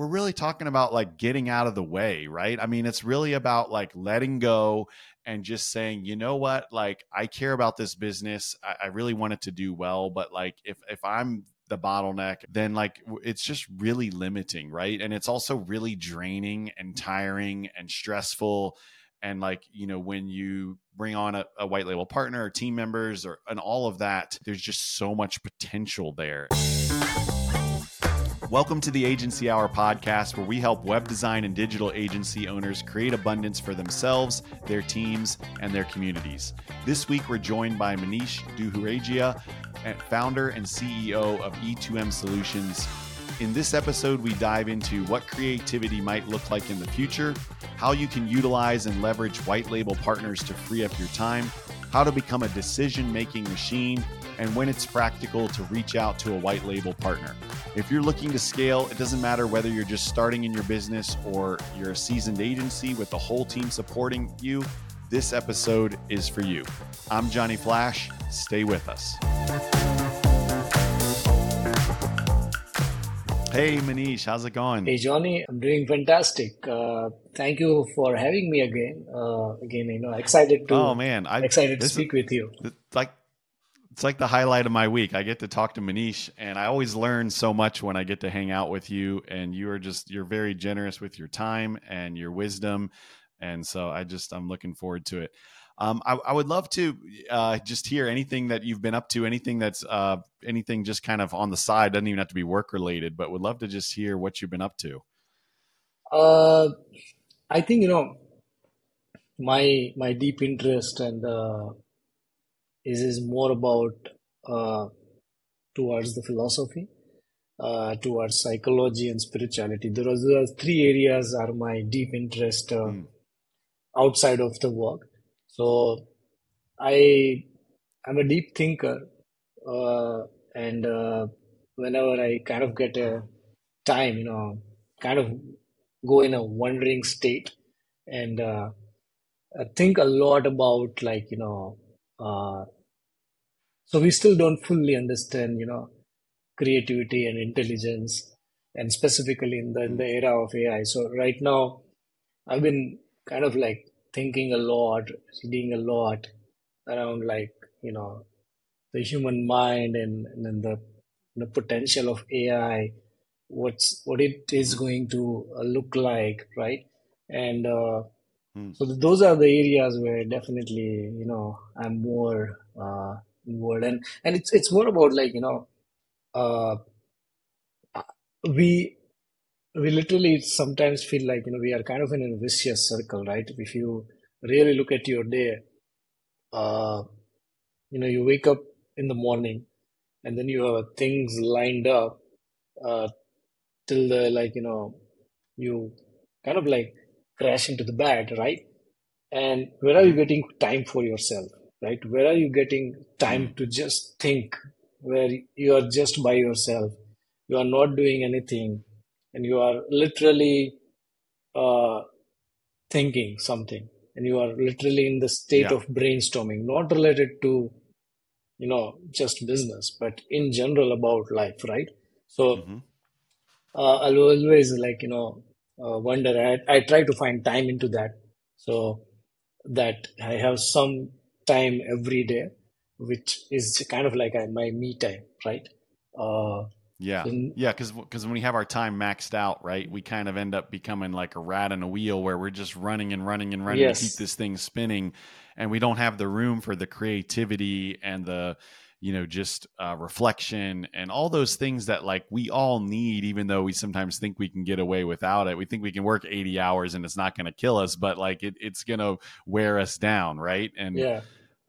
really talking about like getting out of the way, right? I mean, it's really about like letting go and just saying, you know what, like I care about this business. I really want it to do well, but like if I'm the bottleneck, then like it's just really limiting, right? And it's also really draining and tiring and stressful. And like, when you bring on a white label partner or team members and all of that, there's just so much potential there. Welcome to the Agency Hour podcast, where we help web design and digital agency owners create abundance for themselves, their teams, and their communities. This week, we're joined by Manish Duhuregia, founder and CEO of E2M Solutions. In this episode, we dive into what creativity might look like in the future, how you can utilize and leverage white label partners to free up your time, how to become a decision-making machine, and when it's practical to reach out to a white label partner. If you're looking to scale, it doesn't matter whether you're just starting in your business or you're a seasoned agency with the whole team supporting you, this episode is for you. I'm Johnny Flash. Stay with us. Hey, Manish, how's it going? Hey Johnny, I'm doing fantastic. Thank you for having me again. Excited Oh to man, excited to this is speak with you. it's like the highlight of my week. I get to talk to Manish, and I always learn so much when I get to hang out with you. And you're very generous with your time and your wisdom, and so I'm looking forward to it. I would love to just hear anything that you've been up to, anything that's anything just kind of on the side. Doesn't even have to be work related, but would love to just hear what you've been up to. Uh, I think my deep interest and is more about uh, towards the philosophy, towards psychology and spirituality. There are three areas are my deep interest Mm, outside of the work. So I I'm a deep thinker, and whenever I kind of get a time, kind of go in a wandering state and I think a lot about uh, so we still don't fully understand, creativity and intelligence, and specifically in mm, the era of AI. So right now, I've been kind of like thinking a lot, reading a lot around the human mind and then the potential of AI, what it is mhm, going to look like, right? And mm. so those are the areas where definitely I'm more involved, and it's more about uh, we we literally sometimes feel like we are kind of in a vicious circle, right? If you really look at your day, uh, you wake up in the morning and then you have things lined up uh, till the you kind of like crash into the bed, right? And where are you Mhm. getting time for yourself, right? Where are you getting time Mm. to just think, where you are just by yourself, you are not doing anything, and you are literally uh, thinking something, and you are literally in the state Yeah. of brainstorming, not related to just business, but in general about life, right? So Hmm. I'll always wonder. I try to find time into that, so that I have some time every day, which is kind of like my me time, right? Uh, Yeah. so Yeah. Because when we have our time maxed out, right, we kind of end up becoming like a rat in a wheel where we're just running and running and running to keep yes, this thing spinning. And we don't have the room for the creativity and the, just reflection and all those things that like we all need, even though we sometimes think we can get away without it. We think we can work 80 hours and it's not going to kill us, but like it's going to wear us down. Right. And yeah.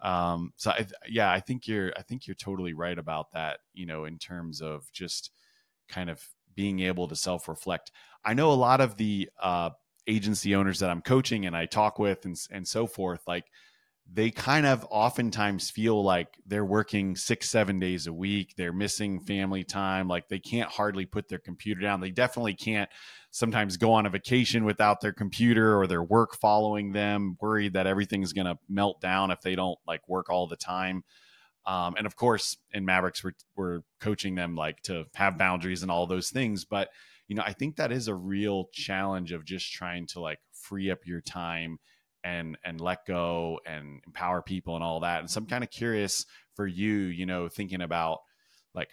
yeah, I think you're totally right about that, in terms of just kind of being able to self-reflect. I know a lot of the agency owners that I'm coaching and I talk with and so forth, like they kind of oftentimes feel like they're working 6 7 days a week, they're missing family time, like they can't hardly put their computer down. They definitely can't sometimes go on a vacation without their computer or their work following them, worried that everything's going to melt down if they don't like work all the time. And of course in Mavericks we're coaching them like to have boundaries and all those things, but I think that is a real challenge of just trying to like free up your time and let go and empower people and all that. And so I'm kind of curious for you, thinking about like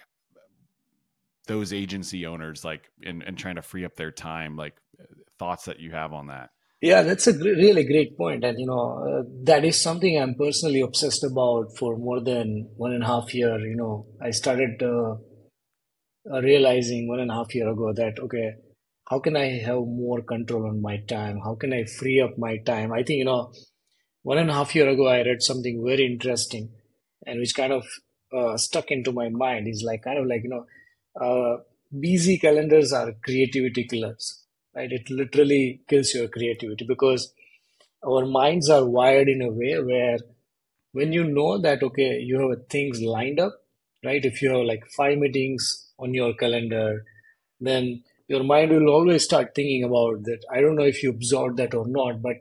those agency owners, like and trying to free up their time, like thoughts that you have on that. Yeah, that's a really great point. And, that is something I'm personally obsessed about for more than 1.5 year. I started realizing 1.5 year ago that, okay, how can I have more control on my time? How can I free up my time? I think, 1.5 year ago, I read something very interesting and which kind of stuck into my mind is like, kind of like, busy calendars are creativity killers, right? It literally kills your creativity because our minds are wired in a way where when you know that okay you have things lined up, right? If you have like 5 meetings on your calendar, then your mind will always start thinking about that. I don't know if you observed that or not, but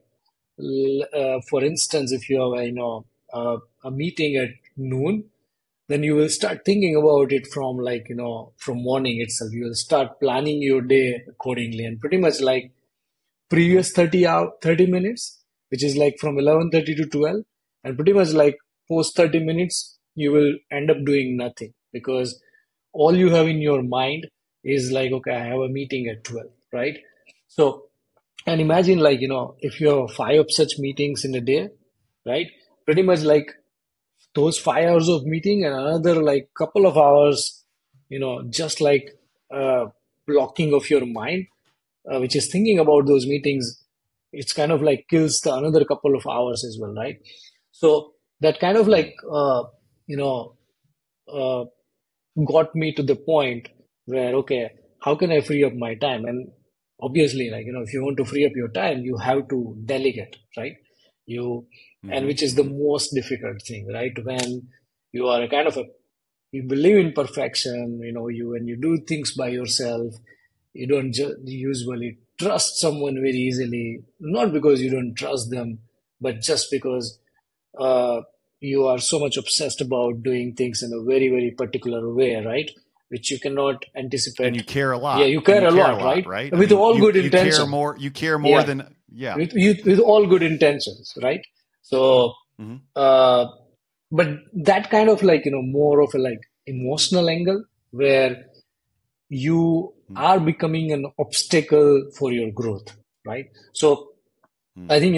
for instance, if you have a meeting at noon, then you will start thinking about it from like from morning itself. You will start planning your day accordingly, and pretty much like Mm-hmm. previous 30 minutes, which is like from 11:30 to 12, and pretty much like post 30 minutes you will end up doing nothing because all you have in your mind is like, okay, I have a meeting at 12, right? So, and Mm-hmm. imagine like if you have 5 of such meetings in a day, right? Pretty much like those 5 hours of meeting and another like couple of hours, just like uh, blocking of your mind, which is thinking about those meetings. It's kind of like kills the another couple of hours as well, right? So that kind of like you know uh, got me to the point where okay, how can I free up my time? And obviously, like if you want to free up your time, you have to delegate, right? You and Mm-hmm. which is the Mm-hmm. most difficult thing, right? When you are a kind of a you believe in perfection, you when you do things by yourself, you don't usually trust someone very easily, not because you don't trust them, but just because uh, you are so much obsessed about doing things in a very, very particular way, right? Which you cannot And anticipate. you care a Yeah, lot, you care a lot, right? right? I With mean, all you good intention. you care more Yeah, than, yeah. with all good intentions, right? So, Mm-hmm. uh, but that kind of like, more of a like emotional angle where you are becoming an obstacle for your growth, right? So Mm-hmm. I think,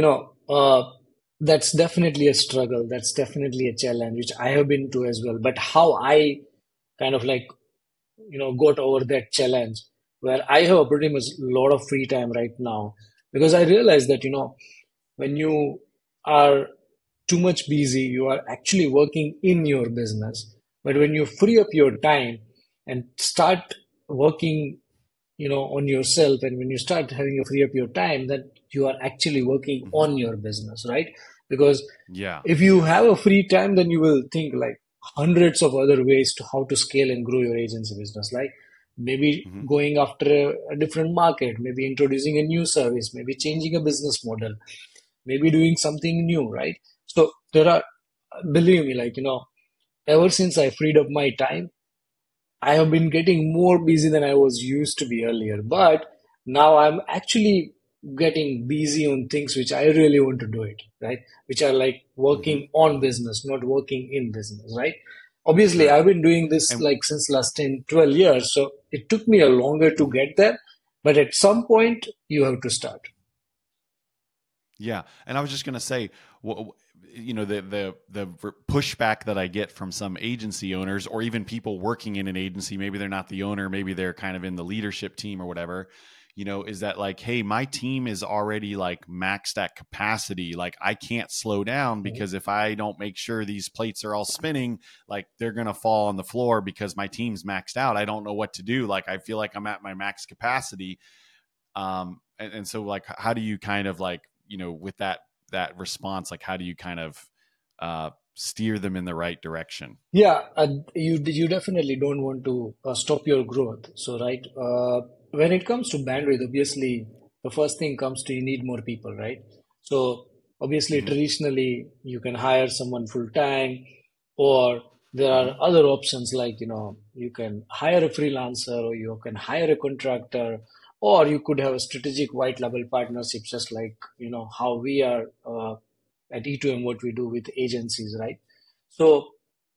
that's definitely a struggle. That's definitely a challenge, which I have been to as well. But how I kind of like, got over that challenge where I have a pretty much lot of free time right now because I realized that, when you are too much busy, you are actually working in your business. But when you free up your time and start working, on yourself, and when you start having a free up your time, that you are actually working Mm-hmm. on your business, right? Because Yeah. if you Yeah. have a free time, then you will think like hundreds of other ways to how to scale and grow your agency business, like maybe Mm-hmm. going after a different market, maybe introducing a new service, maybe changing a business model, maybe doing something new, right? So there are, believe me, like ever since I freed up my time, I have been getting more busy than I was used to be earlier. But now I'm actually getting busy on things which I really want to do it, right? Which are like Mm-hmm. working on Mm-hmm. business, not working in business, right? Obviously, Sure. I've been doing this And like since last 10, 12 years. So it took me a longer to mhm. get there. But at some point, you have to start. Yeah, and I was just going to say, the pushback that I get from some agency owners, or even people working in an agency, maybe they're not the owner, maybe they're kind of in the leadership team or whatever, is that like, hey, my team is already like maxed at capacity. Like I can't slow down because if I don't make sure these plates are all spinning, like they're going to fall on the floor because my team's maxed out. I don't know what to do. Like I feel like I'm at my max capacity. And so like how do you kind of like with that response, like how do you kind of steer them in the right direction? Yeah, you definitely don't want to stop your growth. So, right, when it comes to bandwidth, obviously the first thing comes to you need more people, right? So, obviously, Mm-hmm. traditionally you can hire someone full time, or There are Hmm. other options like, you can hire a freelancer or you can hire a contractor, or you could have a strategic white label partnership, just like, how we are at E2M, what we do with agencies, right? So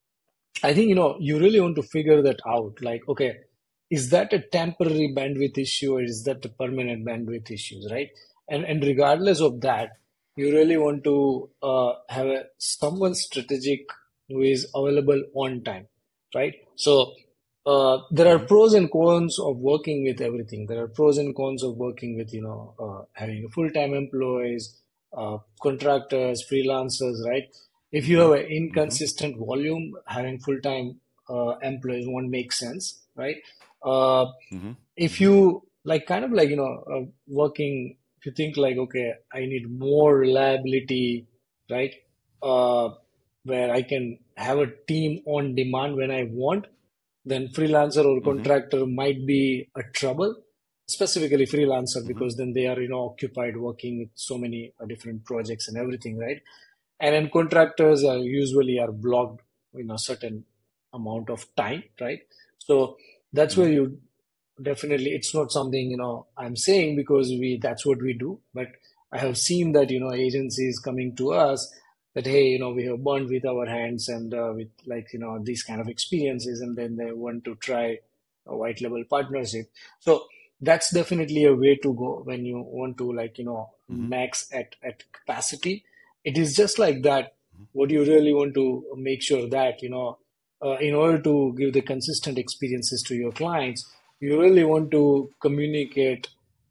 I think, you really want to figure that out. Like, okay, is that a temporary bandwidth issue or is that a permanent bandwidth issues, right? And regardless of that, you really want to have someone strategic who is available on time, right? So there are Hmm. pros and cons of working with everything. There are pros and cons of working with, having full-time employees, contractors, freelancers, right? If you have Hmm. an Hmm. inconsistent volume, having full-time employees won't make sense, right? Uh, Hmm. if Hmm. you like, kind of like, working, if you think like, okay, I need more reliability, right? Uh, where I can have a team on demand when I want, then freelancer or Hmm. contractor might be a trouble, specifically freelancer, Hmm. because then they are, occupied working with so many different projects and everything, right? And then contractors are usually are blocked in a certain amount of time, right? So that's where Hmm. you definitely, it's not something, I'm saying because we that's what we do, but I have seen that, agencies coming to us that, hey, we have burned with our hands and with, like, these kind of experiences, and then they want to try a white label partnership. So that's definitely a way to go when you want to, like, Hmm. max at capacity. It is just like that. What you really want to make sure that, in order to give the consistent experiences to your clients, you really want to communicate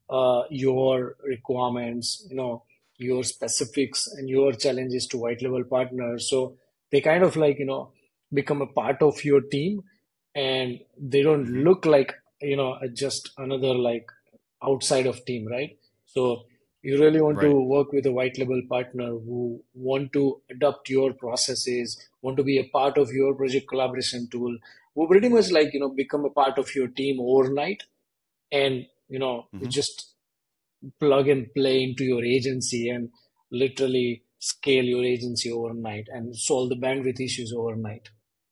your requirements, your specifics and your challenges to white level partners. So they kind of like, become a part of your team, and they don't Hmm. look like, just another like outside of team, right? So you really want to Right. work with a white label partner who want to adopt your processes, want to be a part of your project collaboration tool, who pretty much like, become a part of your team overnight, and, you Hmm. just plug and play into your agency and literally scale your agency overnight and solve the bandwidth issues overnight.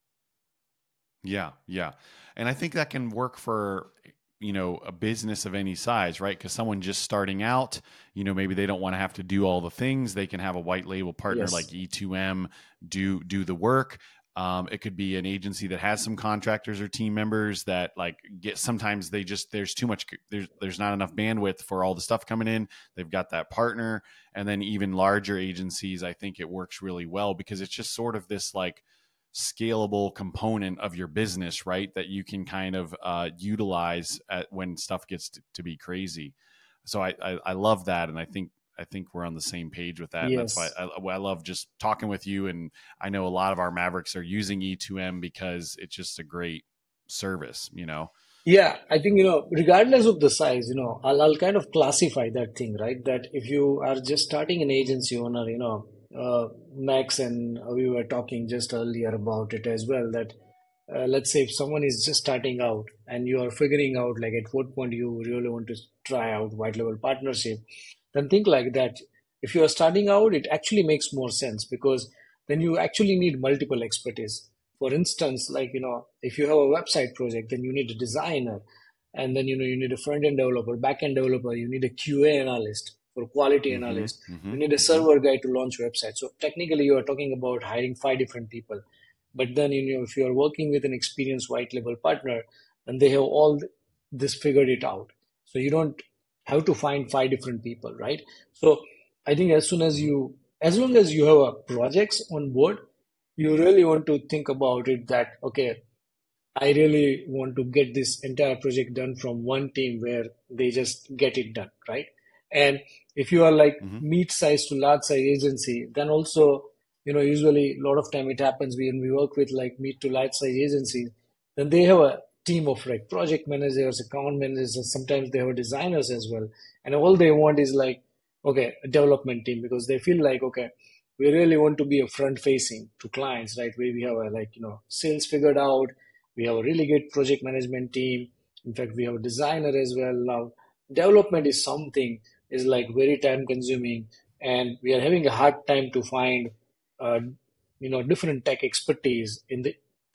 Yeah, yeah. And I think that can work for, a business of any size, right? Because someone just starting out, maybe they don't want to have to do all the things. They can have a white label partner like Yes. E2M do the work. It could be an agency that has some contractors or team members that like get, sometimes they just, there's too much, there's not enough bandwidth for all the stuff coming in. They've got that partner. And then even larger agencies, I think it works really well because it's just sort of this like scalable component of your business, right? That you can kind of utilize when stuff gets to be crazy. So I love that, and I think we're on the same page with that, and that's why Yes. I love just talking with you. And I know a lot of our Mavericks are using E2M because it's just a great service. Yeah, I think, regardless of the size, I'll kind of classify that thing, right? That if you are just starting an agency owner, Max and we were talking just earlier about it as well, that let's say if someone is just starting out and you are figuring out like at what point you really want to try out white level partnership, then think like that. If you are starting out, it actually makes more sense because then you actually need multiple expertise. For instance, like, if you have a website project, then you need a designer, and then, you need a front end developer, back end developer, you need a QA analyst for quality Mm-hmm. analyst, Mm-hmm. you need a Mm-hmm. server guy to launch website. So technically, you are talking about hiring five different people. But then, if you are working with an experienced white label partner, and they have all this figured it out. So you don't have to find five different people, right? So I think Mm-hmm. as long as you have a projects on board, you really want to think about it that, okay, I really want to get this entire project done from one team where they just get it done, right? And if you are like Mm-hmm. mid-size to large-size agency, then also, usually a lot of time it happens when we work with like mid to large-size agencies, then they have a team of like project managers, account managers, and sometimes they have designers as well. And all they want is like, okay, a development team because they feel like, okay, we really want to be a front facing to clients, right? Where we have a like, sales figured out, we have a really good project management team. In fact, we have a designer as well. Now, development is something is like very time consuming, and we are having a hard time to find, uh, different tech expertise in the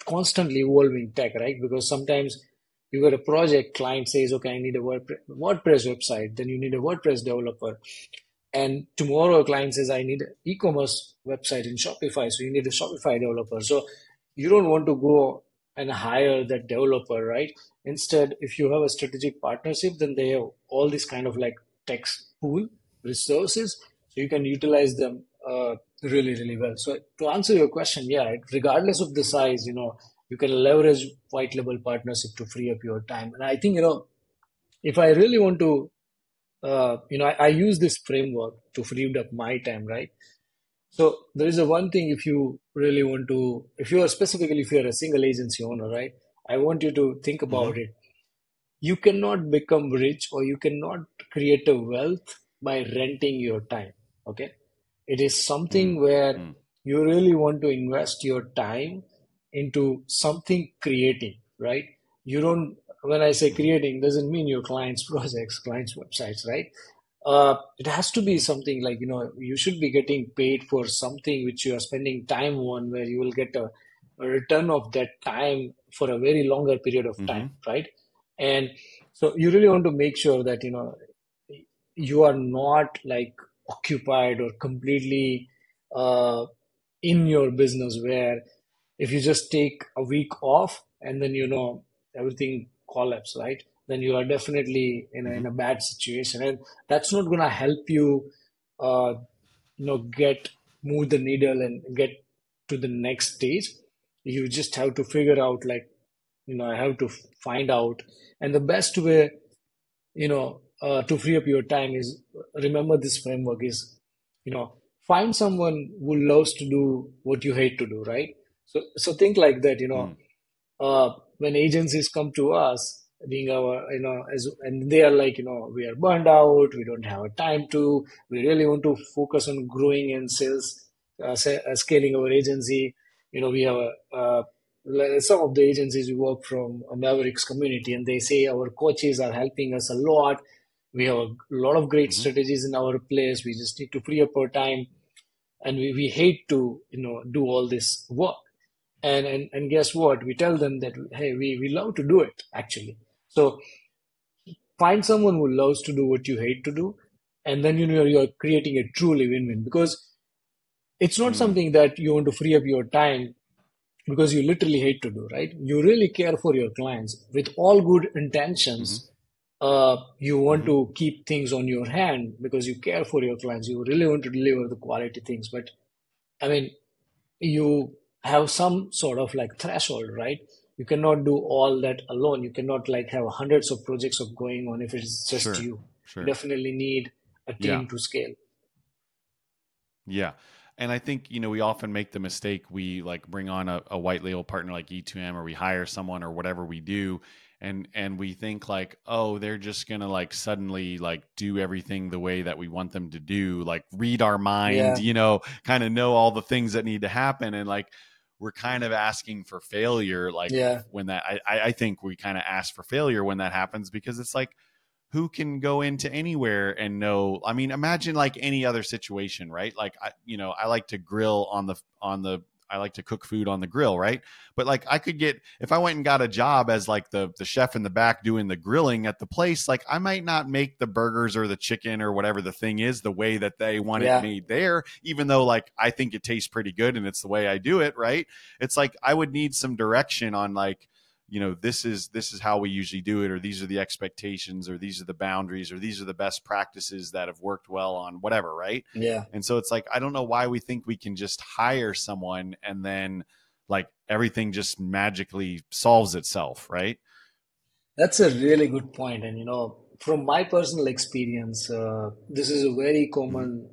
constantly evolving tech, right? Because sometimes you got a project, client says, okay, I need a WordPress website, then you need a WordPress developer. And tomorrow a client says, I need an e-commerce website in Shopify, so you need a Shopify developer. So you don't want to go and hire that developer, right? Instead, if you have a strategic partnership, then they have all these kind of like tech pool resources, so you can utilize them really, really well. So to answer your question, yeah, regardless of the size, you can leverage white label partnership to free up your time. And I think, if I really want to, I use this framework to free up my time, right? So there is a one thing, if you really want to, if you're a single agency owner, right? I want you to think Hmm. about it. You cannot become rich or you cannot create a wealth by renting your time. Okay. It is Mm. something where Mm. you really want to invest your time into something creating, right? You don't, when I say Hmm. creating, doesn't mean your clients' projects, clients' websites, right? It has to be Hmm. something like, you should be getting paid for something which you are spending time on, where you will get a return of that time for a very longer period of time, Hmm. right? And so you really want to make sure that, you are not like occupied or completely uh, in your business, where if you just take a week off and then, everything collapse, right? Then you are definitely in Hmm. a bad situation, and that's not going to help you uh, get move the needle and get to the next stage. You just have to figure out, like, I have to find out. And the best way, to free up your time is, remember this framework is, find someone who loves to do what you hate to do, right? So think like that, Mm. when agencies come to us, being our, and they are like, we are burned out, we don't have time to, we really want to focus on growing and sales, scaling our agency. We have some of the agencies we work from a Mavericks community, and they say our coaches are helping us a lot. We have a lot of great Hmm. strategies in our place. We just need to free up our time, and we hate to, do all this work. And guess what? We tell them that, hey, we love to do it actually. So find someone who loves to do what you hate to do, and then, you're creating a truly win-win, because it's not Mm. something that you want to free up your time because you literally hate to do, right? You really care for your clients with all good Hmm. intentions. You want Hmm. to keep things on your hand because you care for your clients. You really want to deliver the quality things. But I mean, you have some sort of like threshold, right? You cannot do all that alone. You cannot like have hundreds of projects of going on if it's just Sure. you. You Sure. definitely need a Yeah. team to scale. Yeah. And I think, we often make the mistake. We like bring on a white label partner like E2M, or we hire someone or whatever we do. And we think like, oh, they're just going to like suddenly like do everything the way that we want them to do, like read our mind, Yeah, kind of know all the things that need to happen. And like, we're kind of asking for failure. Like yeah, when that, I think we kind of ask for failure when that happens, because it's like, who can go into anywhere and know? I mean, imagine like any other situation, right? Like I like to grill on the I like to cook food on the grill, right? But like I could get, if I went and got a job as like the chef in the back doing the grilling at the place, like I might not make the burgers or the chicken or whatever the thing is the way that they want it yeah. made there, even though like I think it tastes pretty good and it's the way I do it, right? It's like I would need some direction on like, this is how we usually do it, or these are the expectations, or these are the boundaries, or these are the best practices that have worked well on whatever, right? Yeah, And so it's like, I don't know why we think we can just hire someone and then like everything just magically solves itself, right? that's a really good point. And from my personal experience, this is a very Mm-hmm. common,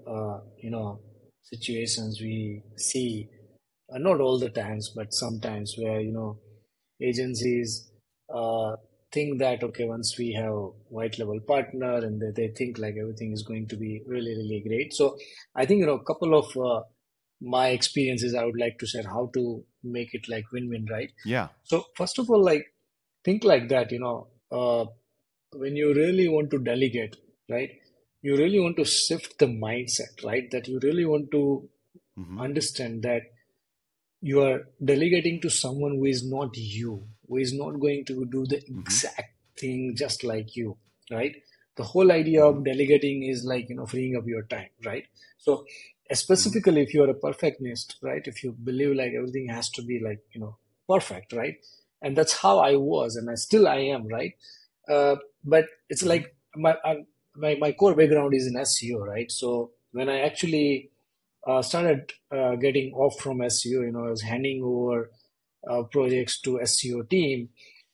situations we see. Not all the times, but sometimes, where agencies uh, think that, okay, once we have white level partner, and they think like everything is going to be really, really great. So I think, a couple of my experiences I would like to share how to make it like win-win, right? Yeah. So first of all, like, think like that, when you really want to delegate, right? You really want to shift the mindset, right? That you really want to Mm-hmm. understand that you are delegating to someone who is not you, who is not going to do the Hmm. exact thing just like you, right? The whole idea Hmm. of delegating is like, freeing up your time, right? So Hmm. specifically, if you're a perfectionist, right? If you believe like everything has to be like, perfect, right? And that's how I was, and I am, right? But it's Hmm. like my core background is in SEO, right? So when I actually started getting off from SEO, I was handing over projects to SEO team.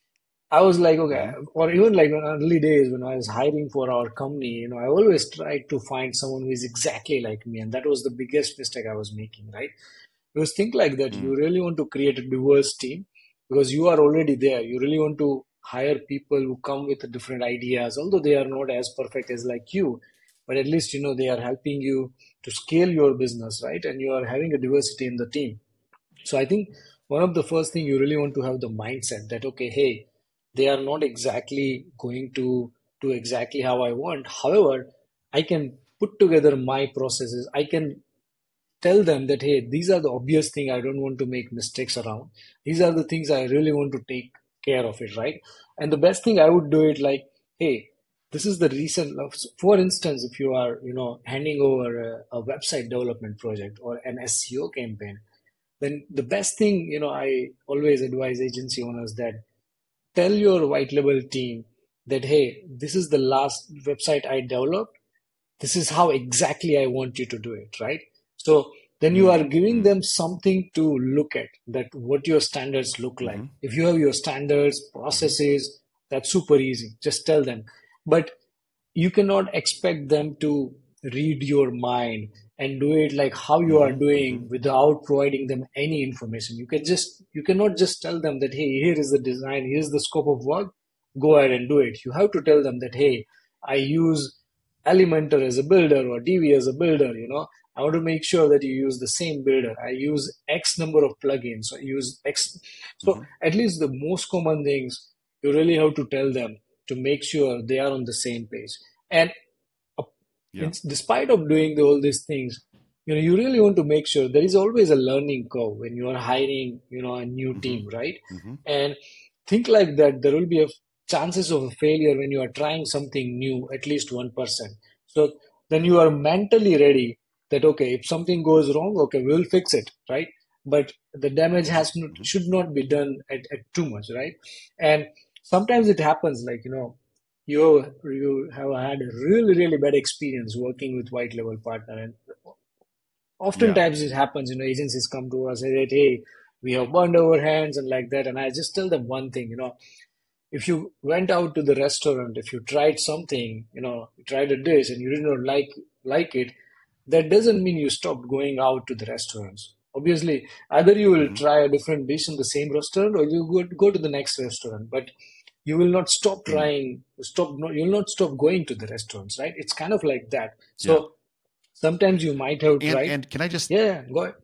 I was like, okay, Hmm. or even like in early days when I was hiring for our company, I always tried to find someone who is exactly like me, and that was the biggest mistake I was making, right? Because think like that, Hmm. you really want to create a diverse team because you are already there. You really want to hire people who come with different ideas, although they are not as perfect as like you, but at least they are helping you to scale your business, right? And you are having a diversity in the team. So I think one of the first thing you really want to have the mindset that okay, hey, they are not exactly going to do exactly how I want. However, I can put together my processes. I can tell them that hey, these are the obvious thing I don't want to make mistakes around. These are the things I really want to take care of it, right? And the best thing I would do it like, hey, this is the recent, for instance, if you are handing over a website development project or an SEO campaign, then the best thing I always advise agency owners that tell your white label team that hey, this is the last website I developed, this is how exactly I want you to do it, right? So then you are giving Hmm. them something to look at, that what your standards look like. Hmm. If you have your standards, Hmm. processes, that's super easy. Just tell them. But you cannot expect them to read your mind and do it like how you are Hmm. Hmm. doing without providing them any information. You cannot just tell them that hey, here is the design, here's the scope of work, go ahead and do it. You have to tell them that hey, I use Elementor as a builder or DV as a builder. I want to make sure that you use the same builder. I use X number of plugins. I use X. So Hmm. at least the most common things you really have to tell them to make sure they are on the same page. And uh, Yeah. despite of doing all these things, you really want to make sure there is always a learning curve when you are hiring, a new Hmm. team, right? Hmm. And think like that. There will be a chances of a failure when you are trying something new, at least 1%. So then you are mentally ready that okay, if something goes wrong, okay, we'll fix it, right? But the damage Hmm. Hmm. should not be done at too much, right? And sometimes it happens like you have had a really bad experience working with white label partner, and Yeah. oftentimes it happens, agencies come to us and say that hey, we have burned our hands and like that, and I just tell them one thing, if you went out to the restaurant, if you tried something, you tried a dish and you did not like it, that doesn't mean you stopped going out to the restaurants. Obviously, either you will Hmm. try a different dish in the same restaurant or you go to the next restaurant, but you will not stop Hmm. trying, you will not stop going to the restaurants, right? It's kind of like that. Yeah. So sometimes you might have tried. And can I just Yeah, go ahead.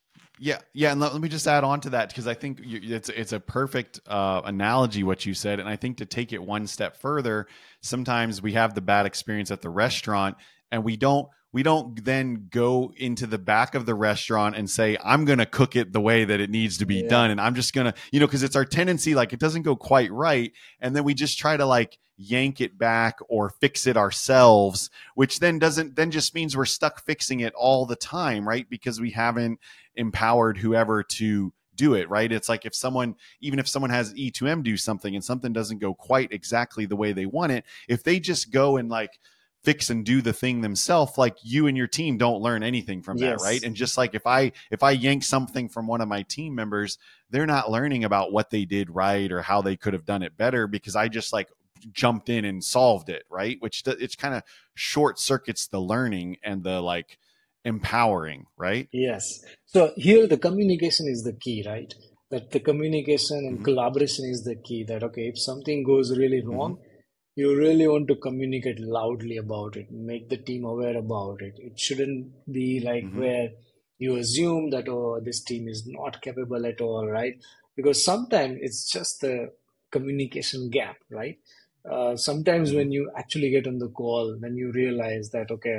yeah, and let me just add on to that because I think it's a perfect analogy what you said, and I think to take it one step further, sometimes we have the bad experience at the restaurant, and we don't then go into the back of the restaurant and say I'm going to cook it the way that it needs to be Yeah. done, and I'm just going to because it's our tendency like it doesn't go quite right, and then we just try to like yank it back or fix it ourselves, which then just means we're stuck fixing it all the time, right? Because we haven't empowered whoever to do it, right? It's like even if someone has E2M do something and something doesn't go quite exactly the way they want it, if they just go and like fix and do the thing themselves, like you and your team don't learn anything from that, right? Yes. And just like if I yank something from one of my team members, they're not learning about what they did right or how they could have done it better because I just like jumped in and solved it, right? Which it's kind of short circuits the learning and the like empowering, right? Yes. So here the communication is the key, right? That the communication and Mm-hmm. collaboration is the key. That okay, if something goes really Mm-hmm. wrong, you really want to communicate loudly about it, make the team aware about it. It shouldn't be like Mm-hmm. where you assume that oh, this team is not capable at all, right? Because sometimes it's just the communication gap, right? Sometimes Mm-hmm. when you actually get on the call, then you realize that okay,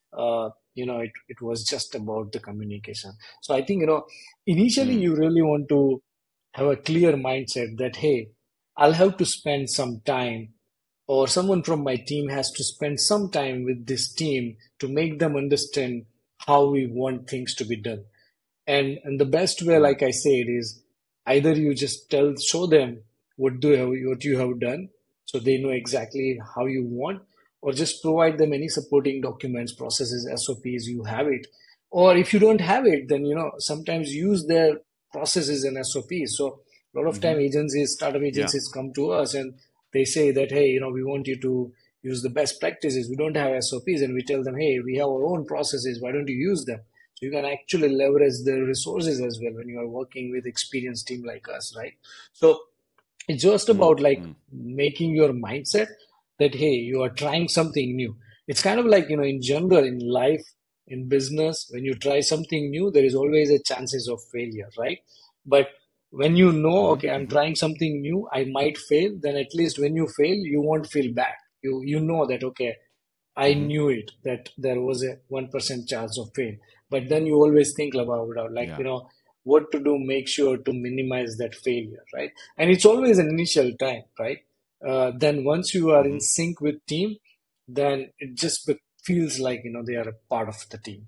it was just about the communication. So I think, initially Mm, you really want to have a clear mindset that, hey, I'll have to spend some time, or someone from my team has to spend some time with this team to make them understand how we want things to be done. And the best way, mm, like I said, is either you just show them what you have done, so they know exactly how you want, or just provide them any supporting documents, processes, SOPs, you have it. Or if you don't have it, then sometimes use their processes and SOPs. So a lot of time hmm. agencies, startup Yeah. agencies come to us and they say that, hey, we want you to use the best practices. We don't have SOPs, and we tell them, hey, we have our own processes. Why don't you use them? So you can actually leverage the resources as well when you are working with experienced team like us, right? So it's just Mm, about like mm. making your mindset that, hey, you are trying something new. It's kind of like, in general, in life, in business, when you try something new, there is always a chances of failure, right? But when you know, Mhm, okay, I'm mhm, trying something new, I might fail, then at least when you fail, you won't feel bad. You know that, okay, I mhm. knew it that there was a 1% chance of fail. But then you always think about like, Yeah. what to do, make sure to minimize that failure, right? And it's always an initial time, right? Then once you are in Mhm. sync with team, then it just feels like, they are a part of the team.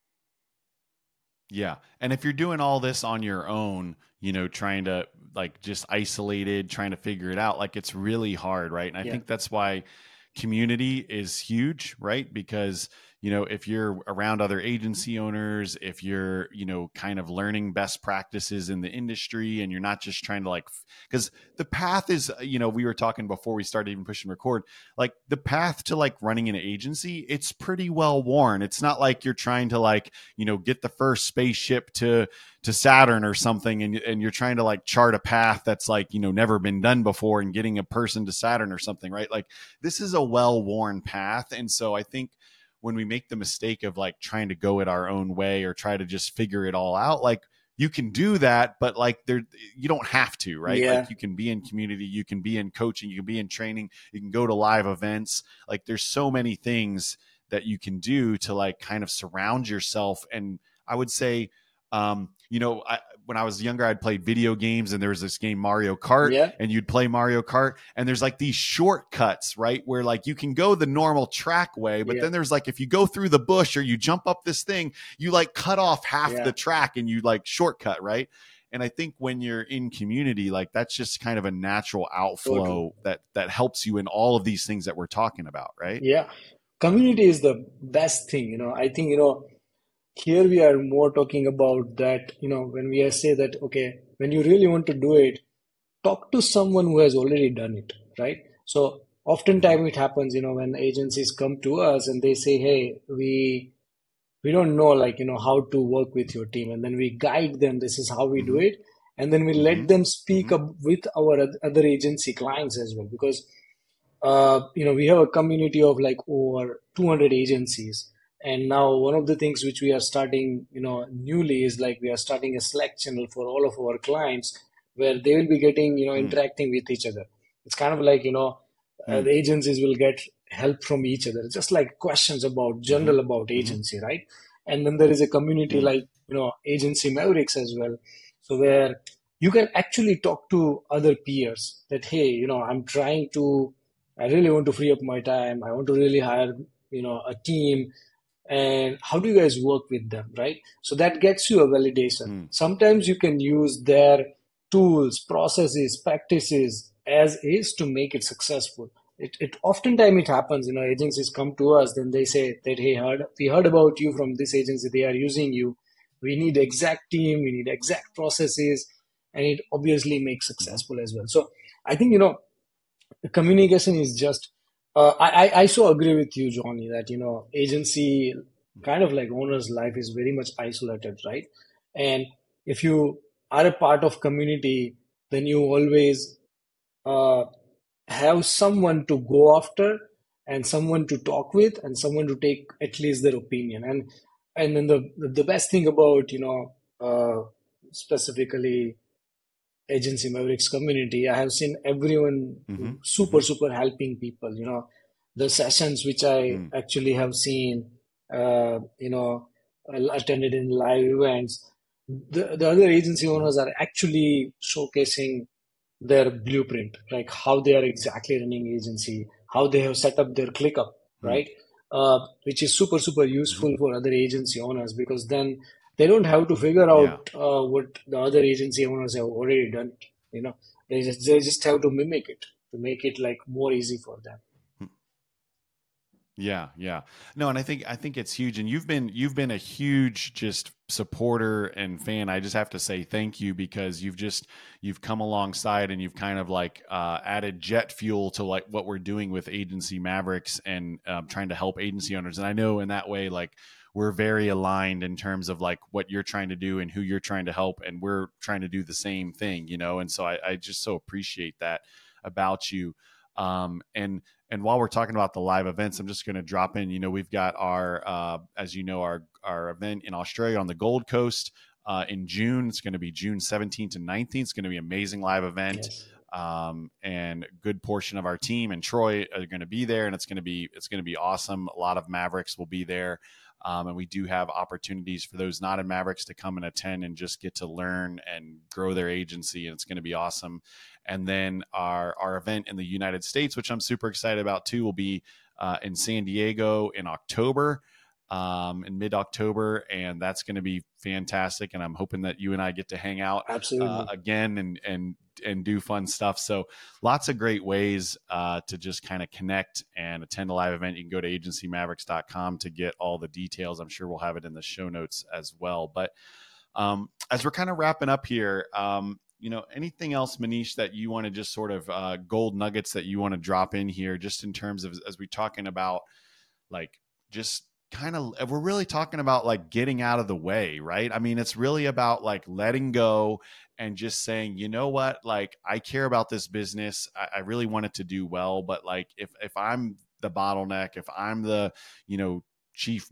Yeah. And if you're doing all this on your own, trying to like just isolated, trying to figure it out, like it's really hard, right? And I Yeah. think that's why community is huge, right? Because, if you're around other agency owners, if you're, kind of learning best practices in the industry and you're not just trying to like, because the path is, we were talking before we started even pushing record, like the path to like running an agency, it's pretty well worn. It's not like you're trying to like, get the first spaceship to Saturn or something, and you're trying to like chart a path that's like, never been done before, and getting a person to Saturn or something, right? Like this is a well-worn path. And so I think when we make the mistake of like trying to go it our own way or try to just figure it all out, like you can do that, but like there, you don't have to, right? Yeah. Like you can be in community, you can be in coaching, you can be in training, you can go to live events. Like there's so many things that you can do to like kind of surround yourself. And I would say, when I was younger, I'd play video games, and there was this game Mario Kart, Yeah. and you'd play Mario Kart, and there's like these shortcuts, right? Where like you can go the normal track way, but Yeah. then there's like, if you go through the bush or you jump up this thing, you like cut off half Yeah. the track and you like shortcut, right? And I think when you're in community, like that's just kind of a natural So true. outflow that helps you in all of these things that we're talking about, right? Yeah. Community is the best thing. I think, here we are more talking about that, when we say that, okay, when you really want to do it, talk to someone who has already done it, right? So Mm-hmm. oftentimes it happens, when agencies come to us and they say, hey, we don't know, like, how to work with your team, and then we guide them, this is how we do Mm-hmm. it, and then we Mm-hmm. let them speak Mm-hmm. up with our other agency clients as well, because we have a community of like over 200 agencies. And now one of the things which we are starting, newly, is like we are starting a Slack channel for all of our clients, where they will be getting, interacting with each other. It's kind of like, the agencies will get help from each other, just like questions about Mm-hmm. general about Mm-hmm. agency, right? And then there is a community Mm-hmm. like, Agency Mavericks as well. So where you can actually talk to other peers that, hey, I'm trying to, I really want to free up my time. I want to really hire, a team. And how do you guys work with them, right? So that gets you a validation. Mm-hmm. Sometimes you can use their tools, processes, practices as is to make it successful. It oftentimes it happens, agencies come to us, then they say that, hey, we heard about you from this agency. They are using you. We need exact team. We need exact processes, and it obviously makes Mm-hmm. successful as well. So I think, the communication is just I so agree with you, Johnny, that agency, kind of like owner's life, is very much isolated, right? And if you are a part of community, then you always uh, have someone to go after, and someone to talk with, and someone to take at least their opinion. And then the best thing about, specifically Agency Mavericks community, I have seen everyone Mm-hmm. super, Mm-hmm. super helping people. The sessions which I actually have seen, attended in live events, the other agency owners are actually showcasing their blueprint, like how they are exactly running agency, how they have set up their ClickUp, Mm, right? Which is super, super mhm. useful for other agency owners because then they don't have to figure Yeah. out what the other agency owners have already done. You know, they just have to mimic it to make it like more easy for them. Yeah, yeah. No, and I think it's huge, and you've been a huge just supporter and fan. I just have to say thank you because you've come alongside and you've kind of like added jet fuel to like what we're doing with Agency Mavericks and trying to help agency owners. And I know in that way, like we're very aligned in terms of like what you're trying to do and who you're trying to help, and we're trying to do the same thing, you know. And so I just so appreciate that about you. And while we're talking about the live events, I'm just going to drop in. You know, we've got our, as you know, our event in Australia on the Gold Coast in June. It's going to be June 17th to 19th. It's going to be an amazing live event, Yes, and a good portion of our team and Troy are going to be there, and it's going to be awesome. A lot of Mavericks will be there. And we do have opportunities for those not in Mavericks to come and attend and just get to learn and grow their agency. And it's going to be awesome. And then our event in the United States, which I'm super excited about too, will be in San Diego in October, in mid October, and that's going to be fantastic. And I'm hoping that you and I get to hang out absolutely. again and do fun stuff. So lots of great ways to just kind of connect and attend a live event. You can go to agencymavericks.com to get all the details. I'm sure we'll have it in the show notes as well. But as we're kind of wrapping up here, anything else, Manish, that you want to just sort of gold nuggets that you want to drop in here, just in terms of as we're talking about, like, just kind of, we're really talking about like getting out of the way, right? I mean, it's really about like letting go and just saying, you know what, like I care about this business. I really want it to do well, but like if I'm the bottleneck, if I'm the, chief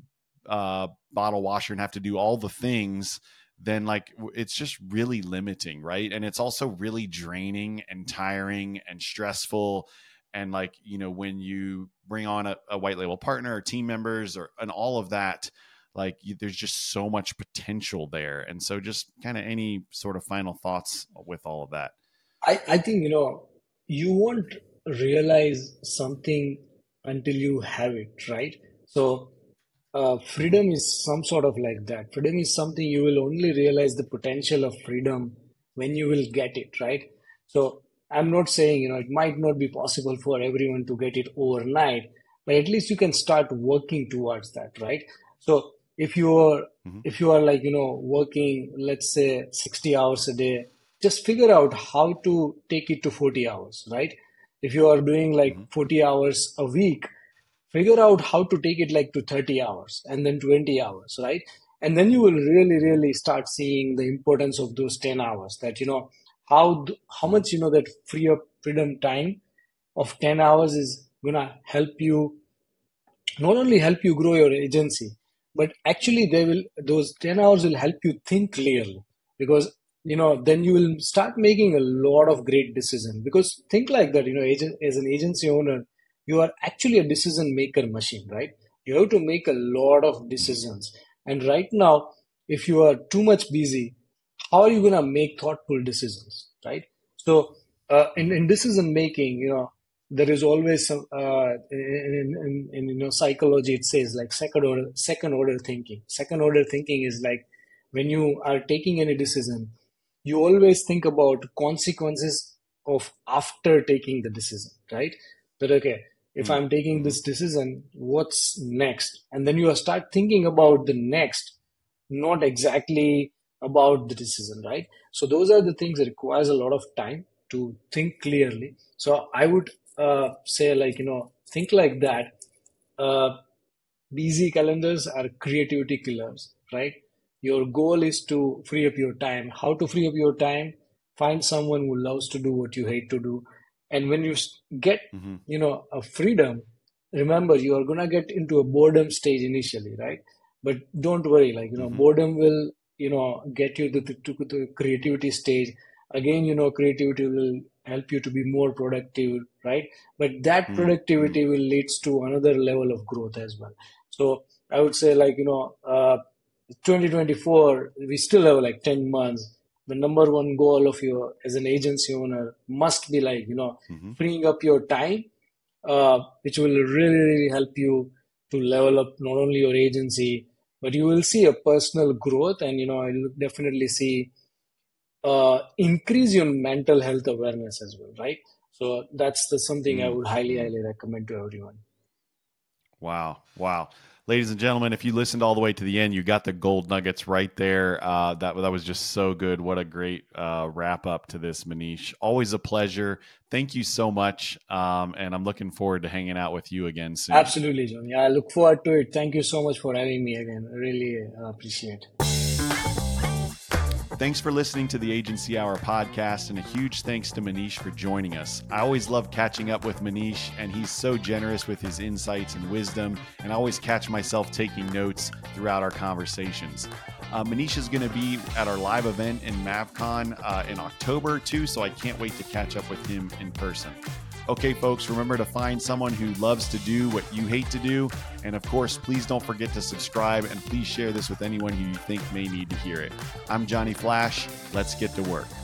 bottle washer and have to do all the things, then like it's just really limiting, right? And it's also really draining and tiring and stressful. And like, when you bring on a white label partner or team members or and all of that, like there's just so much potential there. And so just kind of any sort of final thoughts with all of that. I think, you won't realize something until you have it, right? So, Mm-hmm. freedom is some sort of like that. Freedom is something you will only realize the potential of freedom when you will get it, right? So, I'm not saying, it might not be possible for everyone to get it overnight, but at least you can start working towards that, right? So, if you are Mm-hmm. if you are like, working, let's say 60 hours a day, just figure out how to take it to 40 hours, right? If you are doing like Mm-hmm. 40 hours a week, figure out how to take it like to 30 hours and then 20 hours, right? And then you will really, really start seeing the importance of those 10 hours, that, how Mm-hmm. much, that free up freedom time of 10 hours is gonna help you, not only help you grow your agency, but actually those 10 hours will help you think clearly, because then you will start making a lot of great decisions. Because think like that, as an agency owner, you are actually a decision maker machine, right? You have to make a lot of Mm-hmm. decisions. And right now, if you are too much busy, how are you going to make thoughtful decisions, right? So in decision making, there is always some in psychology, it says like second order thinking. Second order thinking is like when you are taking any decision, you always think about consequences of after taking the decision, right? That okay, if I'm taking Mm-hmm. this decision, what's next? And then you start thinking about the next, not exactly about the decision, right? So those are the things that requires a lot of time to think clearly. So I would say, like, think like that. uh, Busy calendars are creativity killers, right? Your goal is to free up your time. How to free up your time? Find someone who loves to do what you hate to do. And when you get, Mm-hmm. a freedom, remember you are gonna get into a boredom stage initially, right? But don't worry, like, Mm-hmm. boredom will, get you to the creativity stage. again, creativity will help you to be more productive, right? But that Mm, mm, productivity will leads to another level of growth as well. So I would say, like, 2024, we still have like 10 months. The number one goal of your as an agency owner must be, like, mhm. freeing up your time, which will really, really help you to level up not only your agency, but you will see a personal growth, and you'll definitely see increase your mental health awareness as well, right? So that's something I Mm, would highly, mm. highly recommend to everyone. Wow. Wow. Ladies and gentlemen, if you listened all the way to the end, you got the gold nuggets right there. That was just so good. What a great wrap up to this, Manish. Always a pleasure. Thank you so much. And I'm looking forward to hanging out with you again soon. Absolutely, John. Yeah, I look forward to it. Thank you so much for having me again. I really appreciate. Thanks for listening to the Agency Hour podcast, and a huge thanks to Manish for joining us. I always love catching up with Manish, and he's so generous with his insights and wisdom, and I always catch myself taking notes throughout our conversations. Manish is going to be at our live event in MavCon in October too, so I can't wait to catch up with him in person. Okay, folks, remember to find someone who loves to do what you hate to do. And of course, please don't forget to subscribe, and please share this with anyone who you think may need to hear it. I'm Johnny Flash. Let's get to work.